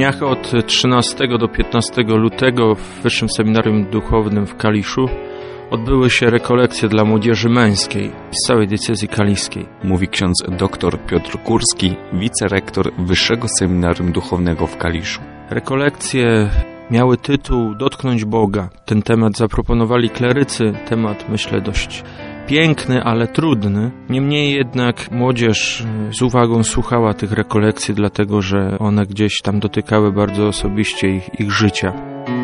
dniach od 13 do 15 lutego w Wyższym Seminarium Duchownym w Kaliszu odbyły się rekolekcje dla młodzieży męskiej z całej diecezji kaliskiej. Mówi ksiądz dr Piotr Kurski, wicerektor Wyższego Seminarium Duchownego w Kaliszu. Rekolekcje miały tytuł Dotknąć Boga. Ten temat zaproponowali klerycy, temat myślę dość piękny, ale trudny. Niemniej jednak młodzież z uwagą słuchała tych rekolekcji, dlatego że one gdzieś tam dotykały bardzo osobiście ich życia.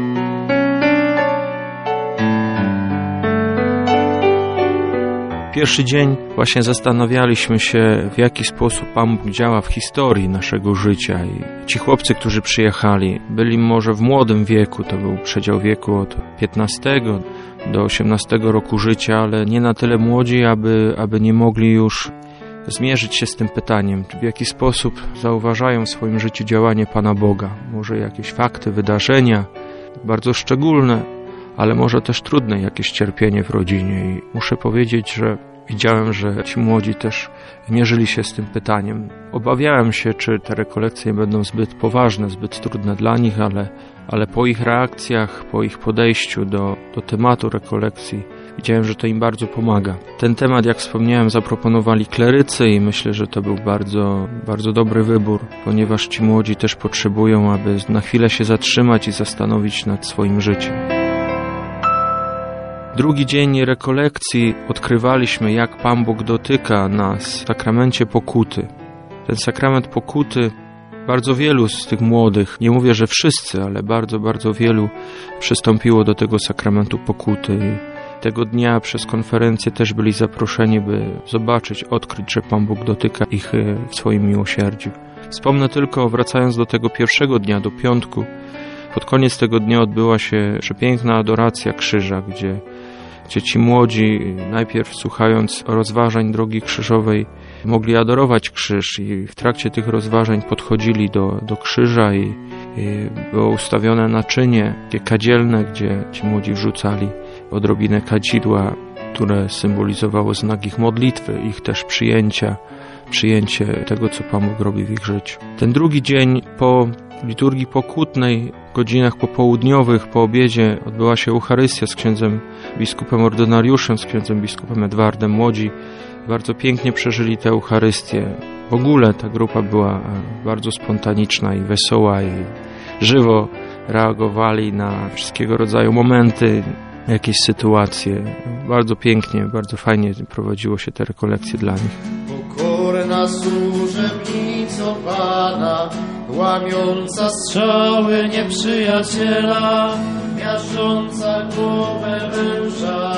Pierwszy dzień właśnie zastanawialiśmy się, w jaki sposób Pan Bóg działa w historii naszego życia. I ci chłopcy, którzy przyjechali, byli może w młodym wieku, to był przedział wieku od 15 do 18 roku życia, ale nie na tyle młodzi, aby nie mogli już zmierzyć się z tym pytaniem, w jaki sposób zauważają w swoim życiu działanie Pana Boga. Może jakieś fakty, wydarzenia bardzo szczególne, ale może też trudne jakieś cierpienie w rodzinie. I muszę powiedzieć, że widziałem, że ci młodzi też mierzyli się z tym pytaniem. Obawiałem się, czy te rekolekcje będą zbyt poważne, zbyt trudne dla nich, ale po ich reakcjach, po ich podejściu do tematu rekolekcji widziałem, że to im bardzo pomaga. Ten temat, jak wspomniałem, zaproponowali klerycy i myślę, że to był bardzo, bardzo dobry wybór, ponieważ ci młodzi też potrzebują, aby na chwilę się zatrzymać i zastanowić nad swoim życiem. Drugi dzień rekolekcji odkrywaliśmy, jak Pan Bóg dotyka nas w sakramencie pokuty. Ten sakrament pokuty, bardzo wielu z tych młodych, nie mówię, że wszyscy, ale bardzo, bardzo wielu przystąpiło do tego sakramentu pokuty. I tego dnia przez konferencję też byli zaproszeni, by zobaczyć, odkryć, że Pan Bóg dotyka ich w swoim miłosierdziu. Wspomnę tylko, wracając do tego pierwszego dnia, do piątku, pod koniec tego dnia odbyła się przepiękna adoracja krzyża, gdzie ci młodzi, najpierw słuchając rozważań drogi krzyżowej, mogli adorować krzyż i w trakcie tych rozważań podchodzili do krzyża i było ustawione naczynie takie kadzielne, gdzie ci młodzi wrzucali odrobinę kadzidła, które symbolizowało znak ich modlitwy, ich też przyjęcie tego, co Pan Bóg robi w ich życiu. Ten drugi dzień po liturgii pokutnej, w godzinach popołudniowych, po obiedzie odbyła się Eucharystia z księdzem biskupem ordynariuszem, z księdzem biskupem Edwardem. Młodzi bardzo pięknie przeżyli tę Eucharystię. W ogóle ta grupa była bardzo spontaniczna i wesoła i żywo reagowali na wszystkiego rodzaju momenty, jakieś sytuacje. Bardzo pięknie, bardzo fajnie prowadziło się te rekolekcje dla nich. Pokorna służebnico Pana, łamiąca strzały nieprzyjaciela, miażdżąca głowę węża.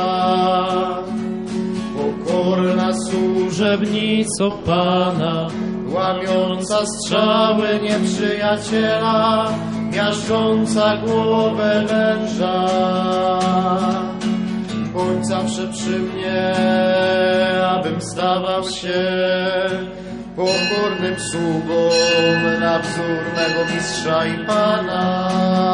Pokorna służebnico Pana, łamiąca strzały nieprzyjaciela, miażdżąca głowę węża. Bądź zawsze przy mnie, abym stawał się pokornym sługą na wzór mego mistrza i Pana.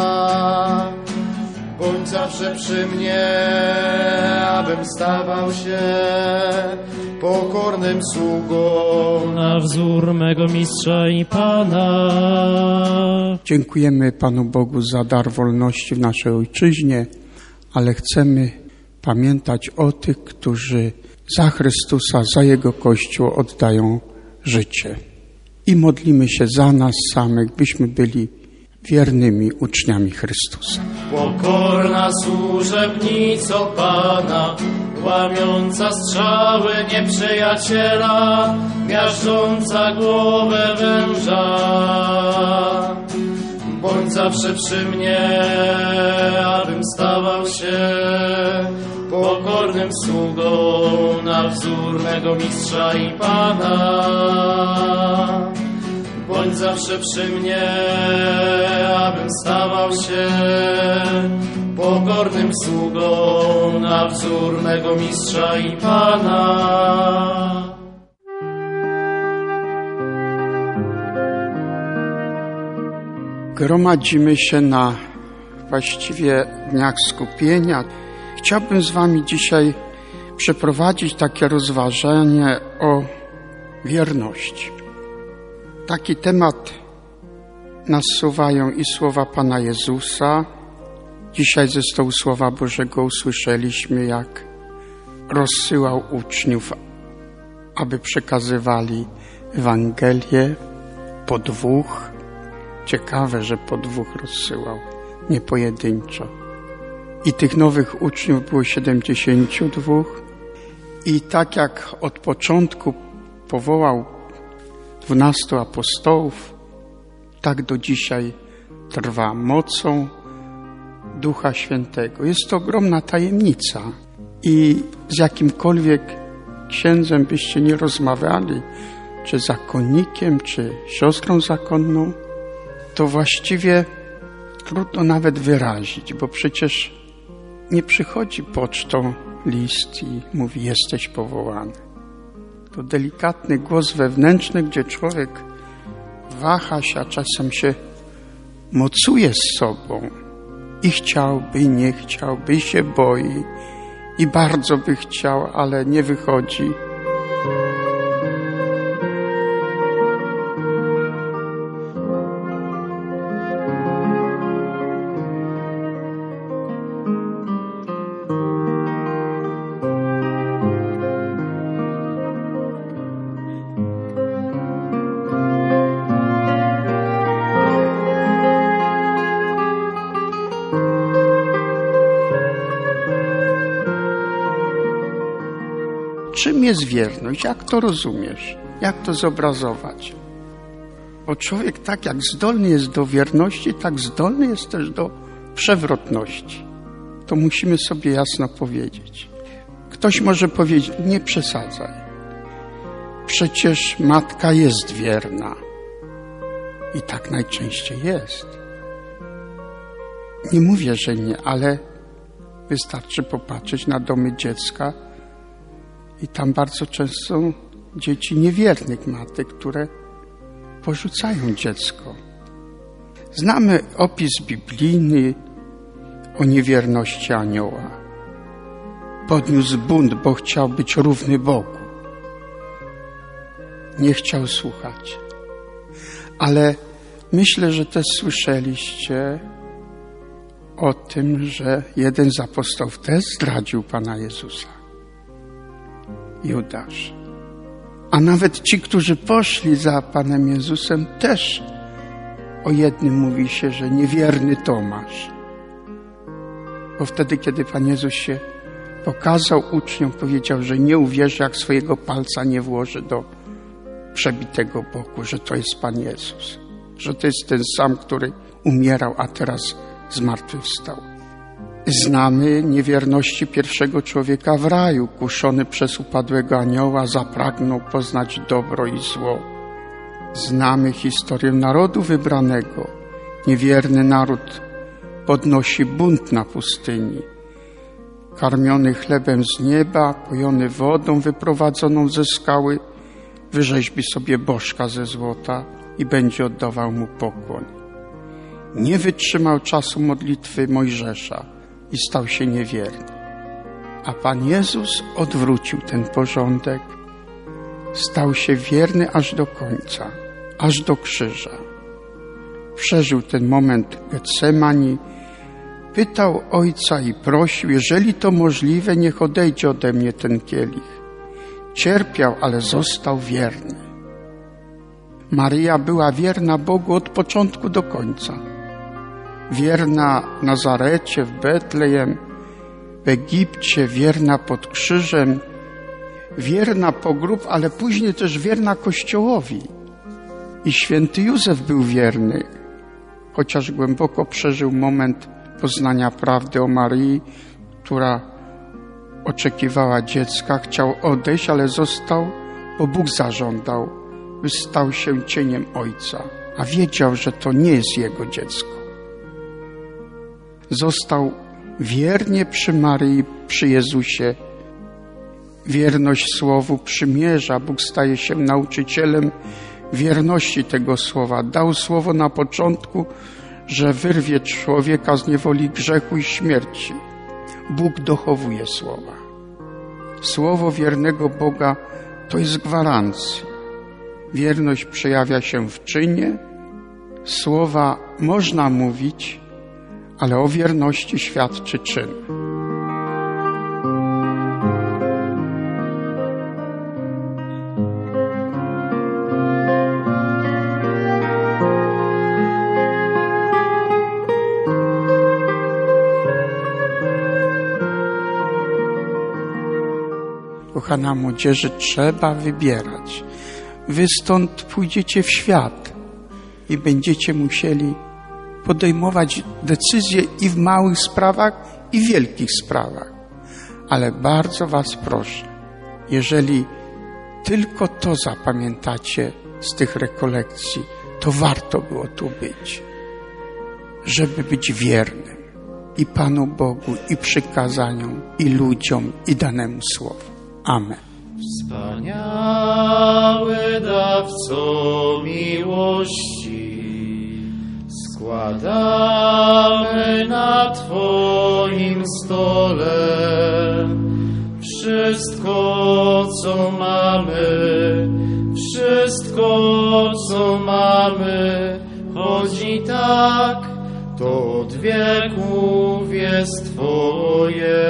Bądź zawsze przy mnie, abym stawał się pokornym sługą na wzór mego mistrza i Pana. Dziękujemy Panu Bogu za dar wolności w naszej ojczyźnie, ale chcemy pamiętać o tych, którzy za Chrystusa, za Jego Kościół oddają życie. I modlimy się za nas samych, byśmy byli wiernymi uczniami Chrystusa. Pokorna służebnico Pana, łamiąca strzały nieprzyjaciela, miażdżąca głowę węża. Bądź zawsze przy mnie, abym stawał się pokornym sługą na wzór mego mistrza i Pana. Bądź zawsze przy mnie, abym stawał się pokornym sługą na wzór mego mistrza i Pana. Gromadzimy się na właściwie dniach skupienia. Chciałbym z Wami dzisiaj przeprowadzić takie rozważanie o wierności. Taki temat nasuwają i słowa Pana Jezusa. Dzisiaj ze stołu Słowa Bożego usłyszeliśmy, jak rozsyłał uczniów, aby przekazywali Ewangelię po dwóch. Ciekawe, że po dwóch rozsyłał, nie pojedynczo. I tych nowych uczniów było 72. I tak jak od początku powołał 12 apostołów, tak do dzisiaj trwa mocą Ducha Świętego. Jest to ogromna tajemnica i z jakimkolwiek księdzem byście nie rozmawiali, czy zakonnikiem, czy siostrą zakonną, to właściwie trudno nawet wyrazić, bo przecież nie przychodzi pocztą list i mówi: jesteś powołany. To delikatny głos wewnętrzny, gdzie człowiek waha się, a czasem się mocuje z sobą i chciałby, i nie chciałby, i się boi, i bardzo by chciał, ale nie wychodzi. Czym jest wierność? Jak to rozumiesz? Jak to zobrazować? Bo człowiek tak jak zdolny jest do wierności, tak zdolny jest też do przewrotności. To musimy sobie jasno powiedzieć. Ktoś może powiedzieć: nie przesadzaj. Przecież matka jest wierna. I tak najczęściej jest. Nie mówię, że nie, ale wystarczy popatrzeć na domy dziecka, i tam bardzo często są dzieci niewiernych matek, które porzucają dziecko. Znamy opis biblijny o niewierności anioła. Podniósł bunt, bo chciał być równy Bogu. Nie chciał słuchać. Ale myślę, że też słyszeliście o tym, że jeden z apostołów też zdradził Pana Jezusa. Judasz. A nawet ci, którzy poszli za Panem Jezusem, też o jednym mówi się, że niewierny Tomasz. Bo wtedy, kiedy Pan Jezus się pokazał uczniom, powiedział, że nie uwierzy, jak swojego palca nie włoży do przebitego boku, że to jest Pan Jezus. Że to jest ten sam, który umierał, a teraz zmartwychwstał. Znamy niewierności pierwszego człowieka w raju. Kuszony przez upadłego anioła zapragnął poznać dobro i zło. Znamy historię narodu wybranego. Niewierny naród podnosi bunt na pustyni. Karmiony chlebem z nieba, pojony wodą wyprowadzoną ze skały, wyrzeźbi sobie bożka ze złota i będzie oddawał mu pokłon. Nie wytrzymał czasu modlitwy Mojżesza i stał się niewierny. A Pan Jezus odwrócił ten porządek. Stał się wierny aż do końca, aż do krzyża. Przeżył ten moment Getsemani, pytał Ojca i prosił: jeżeli to możliwe, niech odejdzie ode mnie ten kielich. Cierpiał, ale został wierny. Maryja była wierna Bogu od początku do końca. Wierna w Nazarecie, w Betlejem, w Egipcie, wierna pod krzyżem, wierna po grób, ale później też wierna Kościołowi. I święty Józef był wierny, chociaż głęboko przeżył moment poznania prawdy o Maryi, która oczekiwała dziecka, chciał odejść, ale został, bo Bóg zażądał, by stał się cieniem Ojca, a wiedział, że to nie jest jego dziecko. Został wiernie przy Maryi, przy Jezusie. Wierność Słowu przymierza. Bóg staje się nauczycielem wierności tego Słowa. Dał Słowo na początku, że wyrwie człowieka z niewoli grzechu i śmierci. Bóg dochowuje Słowa. Słowo wiernego Boga to jest gwarancja. Wierność przejawia się w czynie, Słowa można mówić, ale o wierności świadczy czyn. Kochana młodzieży, trzeba wybierać. Wy stąd pójdziecie w świat i będziecie musieli podejmować decyzje i w małych sprawach, i w wielkich sprawach. Ale bardzo was proszę, jeżeli tylko to zapamiętacie z tych rekolekcji, to warto było tu być, żeby być wiernym i Panu Bogu, i przykazaniom, i ludziom, i danemu słowu. Amen. Wspaniały dawco miłości, składamy na Twoim stole wszystko, co mamy, choć i tak to od wieków jest Twoje.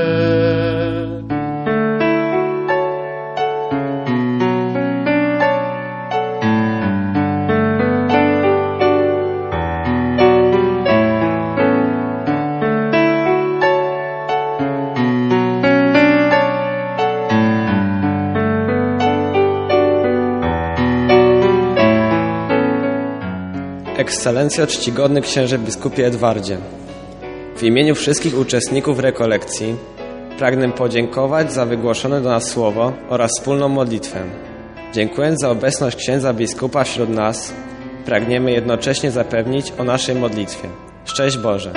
Ekscelencjo, czcigodny księże biskupie Edwardzie, w imieniu wszystkich uczestników rekolekcji pragnę podziękować za wygłoszone do nas słowo oraz wspólną modlitwę. Dziękując za obecność księdza biskupa wśród nas, pragniemy jednocześnie zapewnić o naszej modlitwie. Szczęść Boże!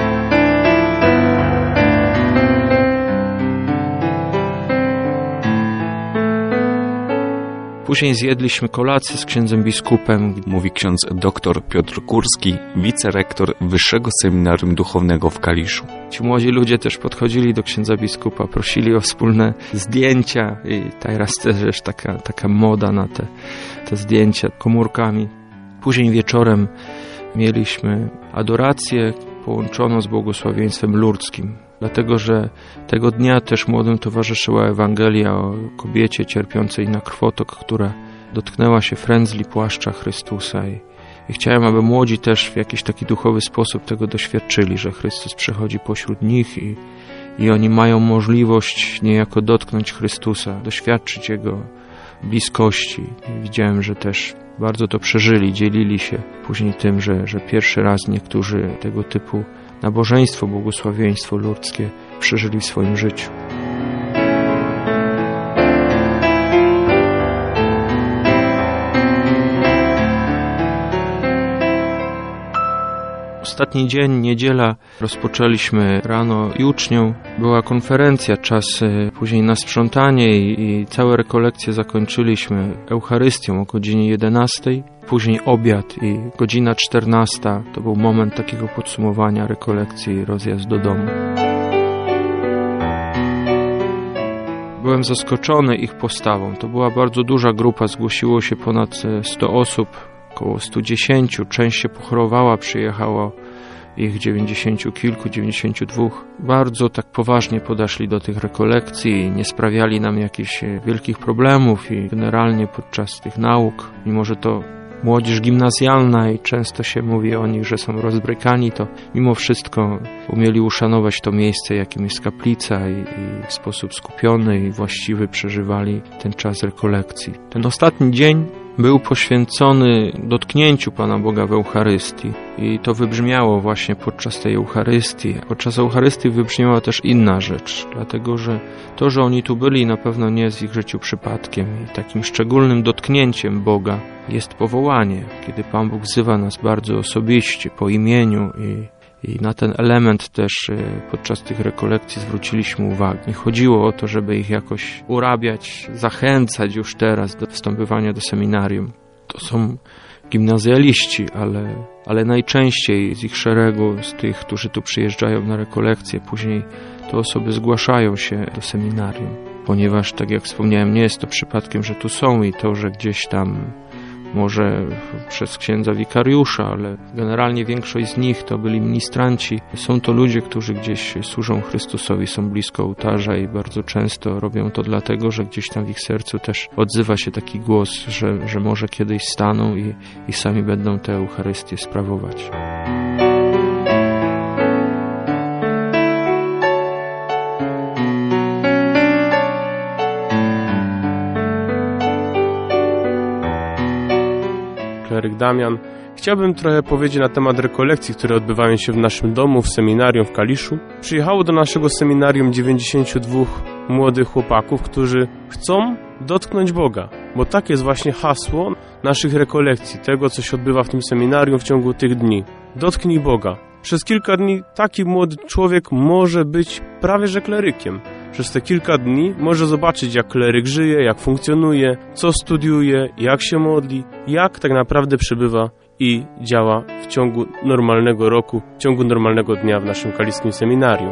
Później zjedliśmy kolację z księdzem biskupem. Mówi ksiądz dr Piotr Kurski, wicerektor Wyższego Seminarium Duchownego w Kaliszu. Ci młodzi ludzie też podchodzili do księdza biskupa, prosili o wspólne zdjęcia i teraz też jest taka moda na te zdjęcia komórkami. Później wieczorem mieliśmy adorację połączoną z błogosławieństwem lurdzkim. Dlatego, że tego dnia też młodym towarzyszyła Ewangelia o kobiecie cierpiącej na krwotok, która dotknęła się frędzli płaszcza Chrystusa. I chciałem, aby młodzi też w jakiś taki duchowy sposób tego doświadczyli, że Chrystus przychodzi pośród nich i oni mają możliwość niejako dotknąć Chrystusa, doświadczyć Jego bliskości. I widziałem, że też bardzo to przeżyli, dzielili się później tym, że pierwszy raz niektórzy tego typu nabożeństwo, błogosławieństwo lurdzkie przeżyli w swoim życiu. Ostatni dzień, niedziela, rozpoczęliśmy rano jucznią. Była konferencja, czas później na sprzątanie i całe rekolekcje zakończyliśmy Eucharystią o godzinie 11. Później obiad i godzina 14. To był moment takiego podsumowania rekolekcji i rozjazd do domu. Byłem zaskoczony ich postawą. To była bardzo duża grupa, zgłosiło się ponad 100 osób, około 110. Część się pochorowała, przyjechało ich 90 kilku, 92. Bardzo tak poważnie podeszli do tych rekolekcji, nie sprawiali nam jakichś wielkich problemów i generalnie podczas tych nauk, mimo że to młodzież gimnazjalna i często się mówi o nich, że są rozbrykani, to mimo wszystko umieli uszanować to miejsce, jakim jest kaplica i w sposób skupiony i właściwy przeżywali ten czas rekolekcji. Ten ostatni dzień był poświęcony dotknięciu Pana Boga w Eucharystii i to wybrzmiało właśnie podczas tej Eucharystii. Podczas Eucharystii wybrzmiała też inna rzecz, dlatego że to, że oni tu byli, na pewno nie jest w ich życiu przypadkiem i takim szczególnym dotknięciem Boga jest powołanie, kiedy Pan Bóg wzywa nas bardzo osobiście, po imieniu i na ten element też podczas tych rekolekcji zwróciliśmy uwagę. Nie chodziło o to, żeby ich jakoś urabiać, zachęcać już teraz do wstępowania do seminarium. To są gimnazjaliści, ale najczęściej z ich szeregu, z tych, którzy tu przyjeżdżają na rekolekcje, później te osoby zgłaszają się do seminarium, ponieważ, tak jak wspomniałem, nie jest to przypadkiem, że tu są i to, że gdzieś tam może przez księdza wikariusza, ale generalnie większość z nich to byli ministranci. Są to ludzie, którzy gdzieś służą Chrystusowi, są blisko ołtarza i bardzo często robią to dlatego, że gdzieś tam w ich sercu też odzywa się taki głos, że może kiedyś staną i sami będą tę Eucharystię sprawować. Kleryk Damian. Chciałbym trochę powiedzieć na temat rekolekcji, które odbywają się w naszym domu, w seminarium w Kaliszu. Przyjechało do naszego seminarium 92 młodych chłopaków, którzy chcą dotknąć Boga, bo tak jest właśnie hasło naszych rekolekcji, tego co się odbywa w tym seminarium w ciągu tych dni. Dotknij Boga. Przez kilka dni taki młody człowiek może być prawie że klerykiem. Przez te kilka dni może zobaczyć, jak kleryk żyje, jak funkcjonuje, co studiuje, jak się modli, jak tak naprawdę przebywa i działa w ciągu normalnego roku, w ciągu normalnego dnia w naszym kaliskim seminarium.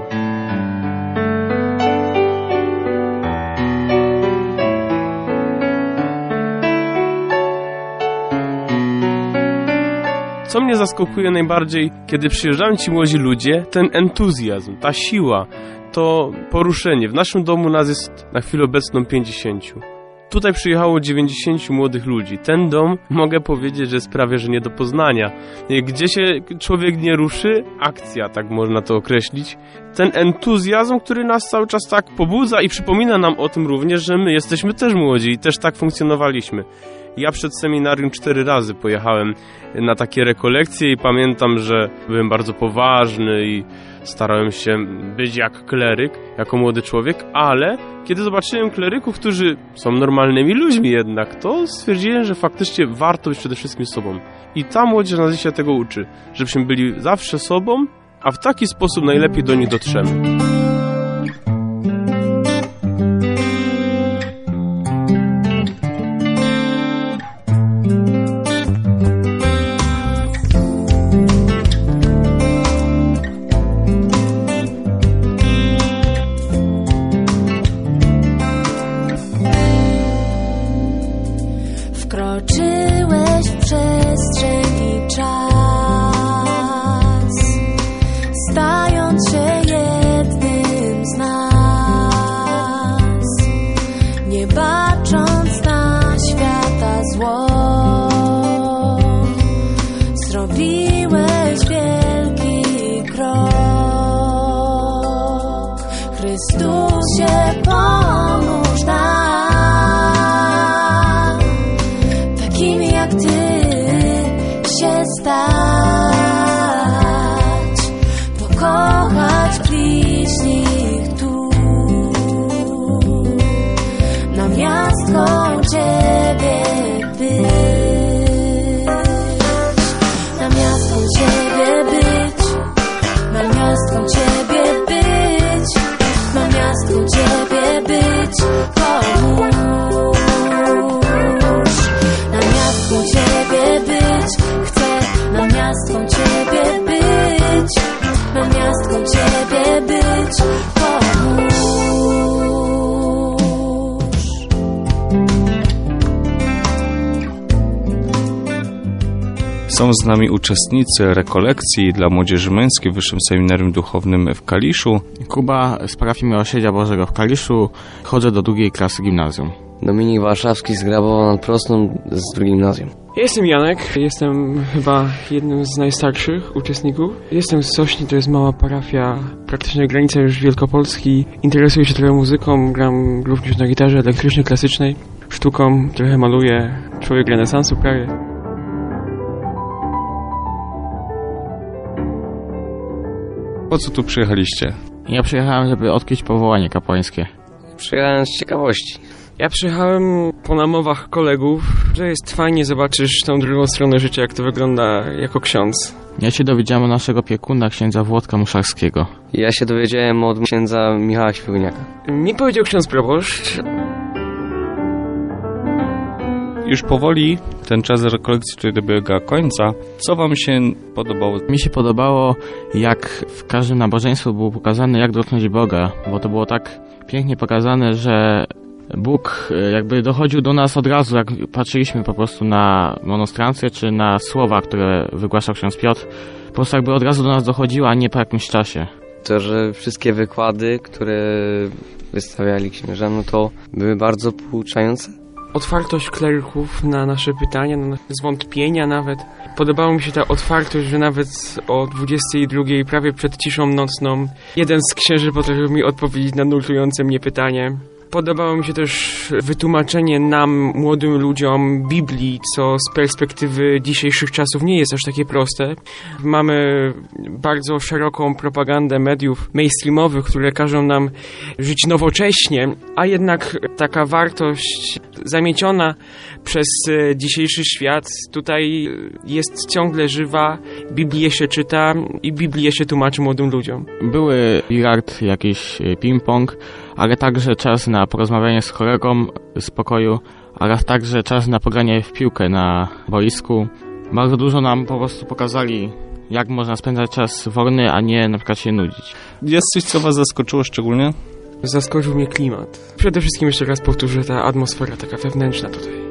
Co mnie zaskakuje najbardziej, kiedy przyjeżdżają ci młodzi ludzie, ten entuzjazm, ta siła, to poruszenie. W naszym domu nas jest na chwilę obecną 50. Tutaj przyjechało 90 młodych ludzi. Ten dom, mogę powiedzieć, że jest prawie że nie do poznania. Gdzie się człowiek nie ruszy, akcja, tak można to określić. Ten entuzjazm, który nas cały czas tak pobudza i przypomina nam o tym również, że my jesteśmy też młodzi i też tak funkcjonowaliśmy. Ja przed seminarium 4 razy pojechałem na takie rekolekcje i pamiętam, że byłem bardzo poważny i starałem się być jak kleryk, jako młody człowiek, ale kiedy zobaczyłem kleryków, którzy są normalnymi ludźmi jednak, to stwierdziłem, że faktycznie warto być przede wszystkim sobą. I ta młodzież nas dzisiaj tego uczy, żebyśmy byli zawsze sobą, a w taki sposób najlepiej do nich dotrzemy. Wkroczyłeś w przestrzeń i czas, stając się jednym z nas, nie bacząc na świata zło. Zrobiłeś wielki krok. Chrystusie, pomóż nam, jak Ty się stać, pokochać bliźnich tu, namiastką Ciebie być, namiastką Ciebie być, namiastką Ciebie być, namiastką Ciebie być, pomóż. Ciebie być, chcę namiastką Ciebie być, namiastką Ciebie być, pomóż. Są z nami uczestnicy rekolekcji dla młodzieży męskiej w Wyższym Seminarium Duchownym w Kaliszu. Kuba z parafii Miłosierdzia Bożego w Kaliszu. Chodzę do 2. klasy gimnazjum. Dominik Warszawski z Grabowa nad Prosną z 2. gimnazjum. Jestem Janek, jestem chyba jednym z najstarszych uczestników. Jestem z Sośni, to jest mała parafia, praktycznie na granicy już Wielkopolski. Interesuję się trochę muzyką, gram również na gitarze elektrycznej, klasycznej, sztuką, trochę maluję, człowiek renesansu prawie. Po co tu przyjechaliście? Ja przyjechałem, żeby odkryć powołanie kapłańskie. Przyjechałem z ciekawości. Ja przyjechałem po namowach kolegów, że jest fajnie, zobaczysz tą drugą stronę życia, jak to wygląda jako ksiądz. Ja się dowiedziałem o naszego opiekuna, księdza Włodka Muszarskiego. Ja się dowiedziałem od księdza Michała Świguniaka. Mi powiedział ksiądz proboszcz. Już powoli ten czas rekolekcji tutaj dobiega końca. Co wam się podobało? Mi się podobało, jak w każdym nabożeństwie było pokazane, jak dotknąć Boga, bo to było tak pięknie pokazane, że Bóg jakby dochodził do nas od razu, jak patrzyliśmy po prostu na monostrancję czy na słowa, które wygłaszał ksiądz Piotr. Po prostu jakby od razu do nas dochodziło, a nie po jakimś czasie. To, że wszystkie wykłady, które wystawiali księża, no to były bardzo pouczające. Otwartość kleryków na nasze pytania, na nasze zwątpienia nawet. Podobała mi się ta otwartość, że nawet o 22 prawie przed ciszą nocną jeden z księży potrafił mi odpowiedzieć na nurtujące mnie pytanie. Podobało mi się też wytłumaczenie nam, młodym ludziom, Biblii, co z perspektywy dzisiejszych czasów nie jest aż takie proste. Mamy bardzo szeroką propagandę mediów mainstreamowych, które każą nam żyć nowocześnie, a jednak taka wartość zamieciona przez dzisiejszy świat tutaj jest ciągle żywa, Biblię się czyta i Biblię się tłumaczy młodym ludziom. Były bilard, jakiś ping-pong, ale także czas na porozmawianie z kolegą z pokoju, ale także czas na pogranie w piłkę na boisku. Bardzo dużo nam po prostu pokazali, jak można spędzać czas wolny, a nie na przykład się nudzić. Jest coś, co was zaskoczyło szczególnie? Zaskoczył mnie klimat. Przede wszystkim jeszcze raz powtórzę, ta atmosfera taka wewnętrzna tutaj.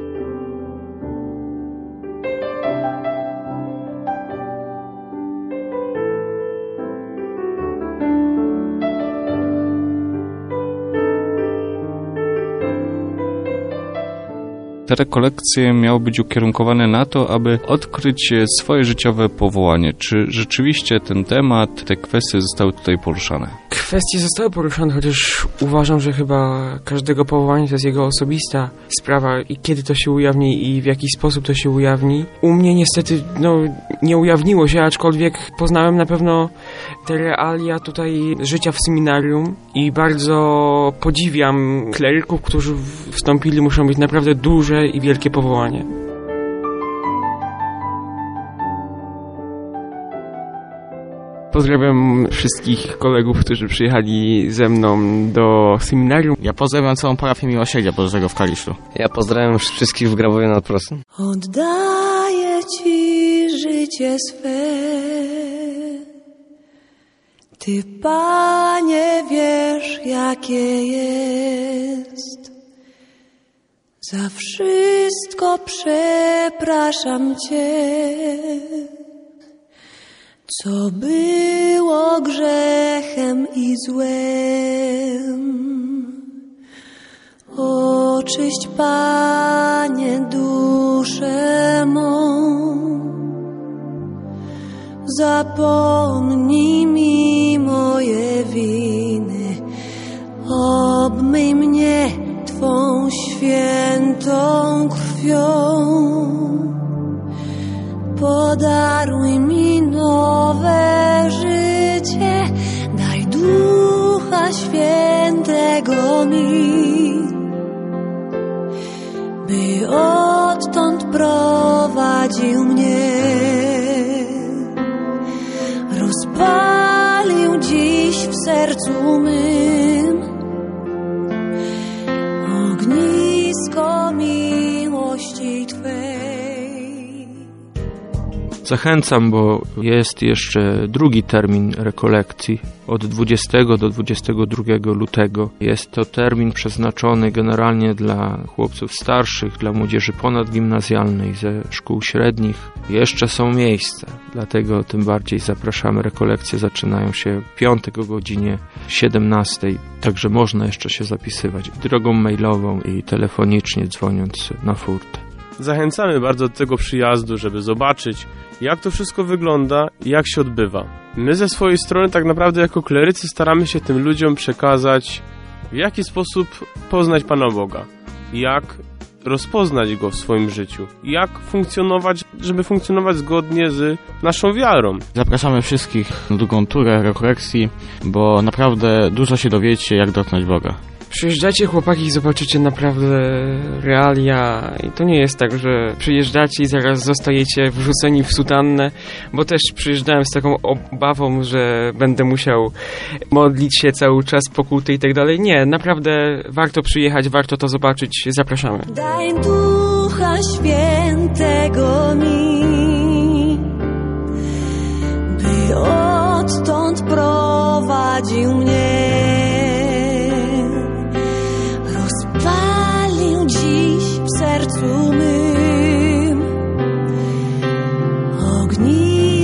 Te rekolekcje miały być ukierunkowane na to, aby odkryć swoje życiowe powołanie. Czy rzeczywiście ten temat, te kwestie zostały tutaj poruszane? Kwestie zostały poruszane, chociaż uważam, że chyba każdego powołania to jest jego osobista sprawa i kiedy to się ujawni i w jaki sposób to się ujawni. U mnie niestety nie ujawniło się, aczkolwiek poznałem na pewno te realia tutaj życia w seminarium i bardzo podziwiam kleryków, którzy wstąpili, muszą mieć naprawdę duże i wielkie powołanie. Pozdrawiam wszystkich kolegów, którzy przyjechali ze mną do seminarium. Ja pozdrawiam całą parafię Miłosierdzia Bożego w Kaliszu. Ja pozdrawiam wszystkich w Grabowie nad Prosem. Oddaję Ci życie swe. Ty, Panie, wiesz, jakie jest. Za wszystko przepraszam Cię, co było grzechem i złem. Oczyść, Panie, duszę mą, zapomnij mi moje winy, obmyj mnie Twą świętą krwią. Podaruj mi nowe życie, daj Ducha Świętego mi, by odtąd prowadził mnie, rozpalił dziś w sercu mym ognisko miłości Twej. Zachęcam, bo jest jeszcze drugi termin rekolekcji od 20 do 22 lutego. Jest to termin przeznaczony generalnie dla chłopców starszych, dla młodzieży ponadgimnazjalnej, ze szkół średnich. Jeszcze są miejsca, dlatego tym bardziej zapraszamy. Rekolekcje zaczynają się w piątek o godzinie 17, także można jeszcze się zapisywać drogą mailową i telefonicznie dzwoniąc na furtę. Zachęcamy bardzo do tego przyjazdu, żeby zobaczyć, jak to wszystko wygląda i jak się odbywa. My ze swojej strony tak naprawdę jako klerycy staramy się tym ludziom przekazać, w jaki sposób poznać Pana Boga, jak rozpoznać Go w swoim życiu, jak funkcjonować, żeby funkcjonować zgodnie z naszą wiarą. Zapraszamy wszystkich na drugą turę rekolekcji, bo naprawdę dużo się dowiecie, jak dotknąć Boga. Przyjeżdżacie, chłopaki, i zobaczycie naprawdę realia. I to nie jest tak, że przyjeżdżacie i zaraz zostajecie wrzuceni w sutannę, bo też przyjeżdżałem z taką obawą, że będę musiał modlić się cały czas, pokuty i tak dalej. Nie, naprawdę warto przyjechać, warto to zobaczyć. Zapraszamy. Daj Ducha Świętego mi, by odtąd prowadził mnie, rozpalił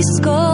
wszystko